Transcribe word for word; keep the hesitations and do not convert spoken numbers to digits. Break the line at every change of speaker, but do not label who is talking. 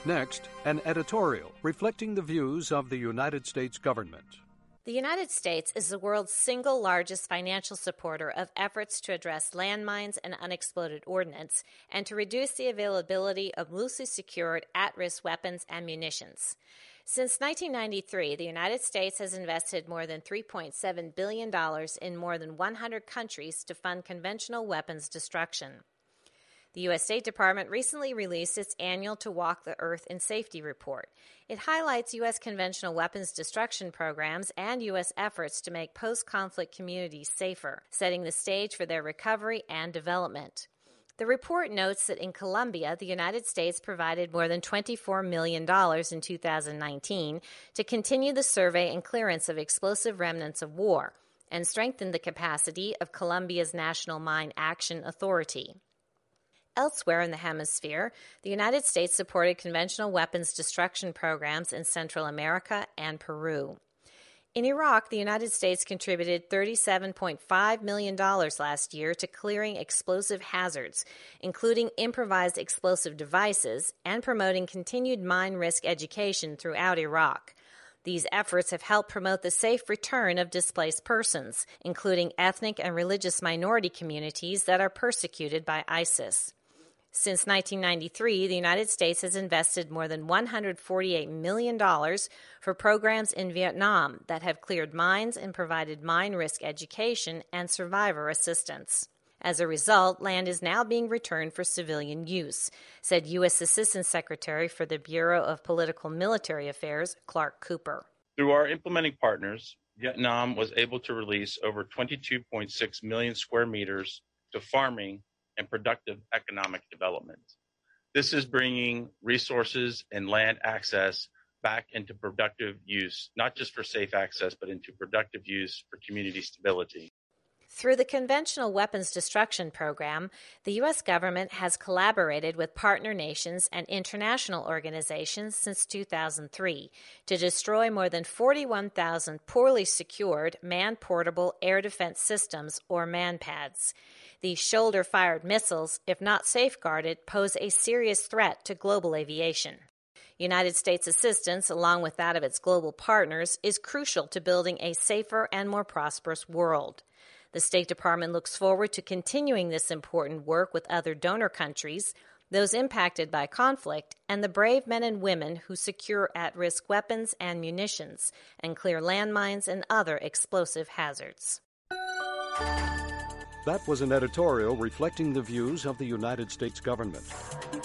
Next, an editorial reflecting the views of the United States government.
The United States is the world's single largest financial supporter of efforts to address landmines and unexploded ordnance and to reduce the availability of loosely secured at-risk weapons and munitions. Since nineteen ninety-three, the United States has invested more than three point seven billion dollars in more than one hundred countries to fund conventional weapons destruction. The U S State Department recently released its annual To Walk the Earth in Safety report. It highlights U S conventional weapons destruction programs and U S efforts to make post-conflict communities safer, setting the stage for their recovery and development. The report notes that in Colombia, the United States provided more than twenty-four million dollars in two thousand nineteen to continue the survey and clearance of explosive remnants of war and strengthen the capacity of Colombia's National Mine Action Authority. Elsewhere in the hemisphere, the United States supported conventional weapons destruction programs in Central America and Peru. In Iraq, the United States contributed thirty-seven point five million dollars last year to clearing explosive hazards, including improvised explosive devices, and promoting continued mine risk education throughout Iraq. These efforts have helped promote the safe return of displaced persons, including ethnic and religious minority communities that are persecuted by ISIS. Since nineteen ninety-three, the United States has invested more than one hundred forty-eight million dollars for programs in Vietnam that have cleared mines and provided mine risk education and survivor assistance. As a result, land is now being returned for civilian use, said U S Assistant Secretary for the Bureau of Political Military Affairs, Clark Cooper.
Through our implementing partners, Vietnam was able to release over twenty-two point six million square meters to farming and productive economic development. This is bringing resources and land access back into productive use, not just for safe access, but into productive use for community stability.
Through the Conventional Weapons Destruction Program, the U S government has collaborated with partner nations and international organizations since two thousand three to destroy more than forty-one thousand poorly secured man-portable air defense systems, or MANPADS. These shoulder-fired missiles, if not safeguarded, pose a serious threat to global aviation. United States assistance, along with that of its global partners, is crucial to building a safer and more prosperous world. The State Department looks forward to continuing this important work with other donor countries, those impacted by conflict, and the brave men and women who secure at-risk weapons and munitions and clear landmines and other explosive hazards.
That was an editorial reflecting the views of the United States government.